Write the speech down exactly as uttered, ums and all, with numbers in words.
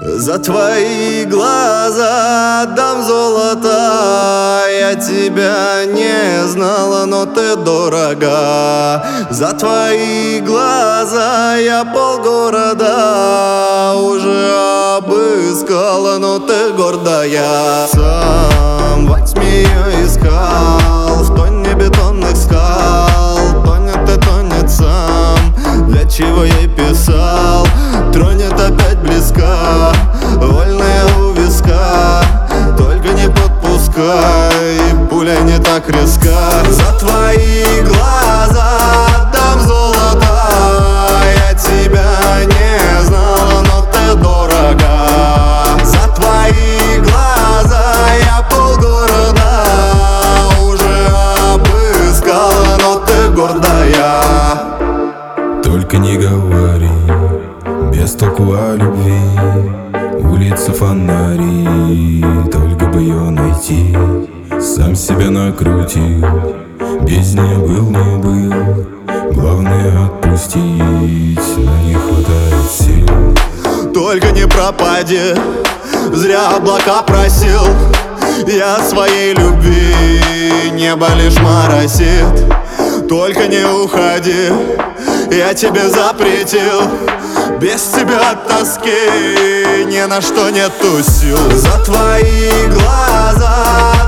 За твои глаза отдам золото. Я тебя не знала, но ты дорога. За твои глаза я полгорода уже обыскала, но ты гордая. Сам во тьме я искал, в тоне бетонных скал. Тонет и тонет сам, для чего я писал. Тронет опять близка, вольная у виска. Только не подпускай, пуля не так резка. За твои глаза отдам золото. Я тебя не знала, но ты дорога. За твои глаза я полгорода уже обыскала, но ты гордая. Только не говори без толку о любви. Улица фонари, только бы ее найти. Сам себя накрутил, без нее был, не был. Главное отпустить, но не хватает сил. Только не пропади, зря облака просил. Я своей любви, небо лишь моросит. Только не уходи, я тебе запретил. Без тебя от тоски ни на что нету сил. За твои глаза